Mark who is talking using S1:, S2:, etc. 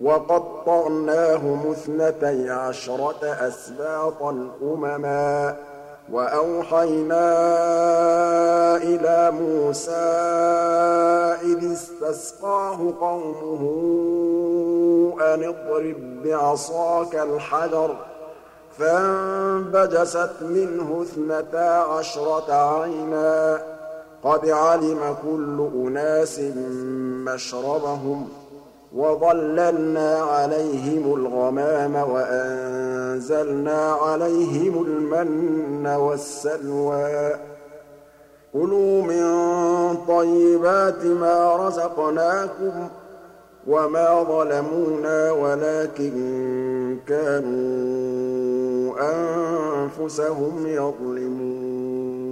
S1: وَقَطَّعْنَاهُمُ اثْنَتَيْ عَشْرَةَ أَسْبَاطًا أُمَمًا ۚ وَأَوْحَيْنَا إِلَىٰ مُوسَىٰ إِذِ اسْتَسْقَاهُ قَوْمُهُ أَنِ اضْرِب بِّعَصَاكَ الْحَجَرَ ۖ فَانبَجَسَتْ مِنْهُ اثْنَتَا عَشْرَةَ عَيْنًا ۖ قَدْ عَلِمَ كُلُّ أُنَاسٍ مَّشْرَبَهُمْ ۖ وَظَلَّلْنَا عَلَيْهِمُ الْغَمَامَ وَأَنزَلْنَا عَلَيْهِمُ الْمَنَّ وَالسَّلْوَىٰ ۖ كُلُوا مِن طَيِّبَاتِ مَا رَزَقْنَاكُمْ ۚ وَمَا ظَلَمُونَا وَلَٰكِن كَانُوا أَنفُسَهُمْ يَظْلِمُونَ